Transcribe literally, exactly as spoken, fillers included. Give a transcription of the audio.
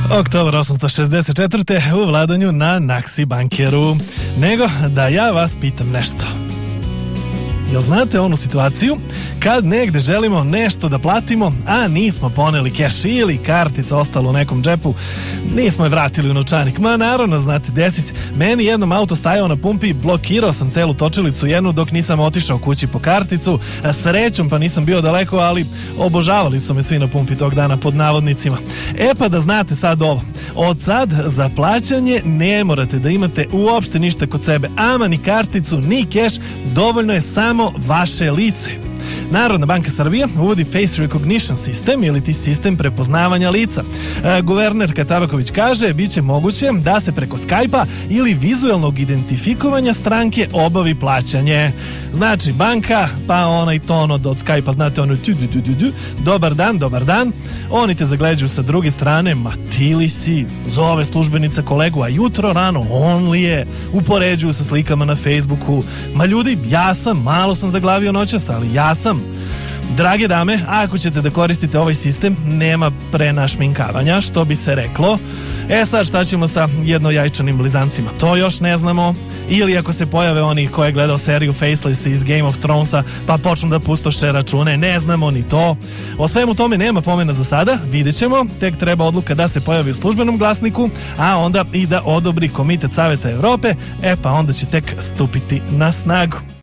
Oktobar osamsto šezdeset četvrte u vladanju na Naksi bankeru. Nego da ja vas pitam nešto. Jel znate onu situaciju kad negde želimo nešto da platimo, a nismo poneli keš ili kartica ostala u nekom džepu, nismo je vratili u novčanik? Ma naravno, znate, desi se. Meni jednom auto stajao na pumpi, blokirao sam celu točilicu jednu dok nisam otišao kući po karticu. Srećom pa nisam bio daleko, ali obožavali su me svi na pumpi tog dana, pod navodnicima. E pa da znate sad ovo. Od sad za plaćanje ne morate da imate uopšte ništa kod sebe, ama ni karticu, ni keš, dovoljno je samo vaše lice. Narodna banka Srbije uvodi face recognition sistem ili ti sistem prepoznavanja lica. E, guvernerka Tabaković kaže bit će moguće da se preko Skype-a ili vizualnog identifikovanja stranke obavi plaćanje. Znači banka, pa onaj ton od Skype-a, znate ono tu, tu, tu, tu, tu, dobar dan, dobar dan, oni te zagleđuju sa druge strane, ma ti li si, zove službenica kolegu, a jutro rano on li je, upoređuju sa slikama na Facebooku, ma ljudi, ja sam, malo sam zaglavio noćas, ali ja sam. Drage dame, ako ćete da koristite ovaj sistem, nema prenašminkavanja, što bi se reklo. E sad, šta ćemo sa jednojajčanim blizancima? To još ne znamo. Ili ako se pojave oni ko je gledao seriju Faceless iz Game of Thronesa, pa počnu da pustoše račune, ne znamo ni to. O svemu tome nema pomena za sada, vidjet ćemo, tek treba odluka da se pojavi u službenom glasniku, a onda i da odobri Komitet Saveta Evrope, e pa onda će tek stupiti na snagu.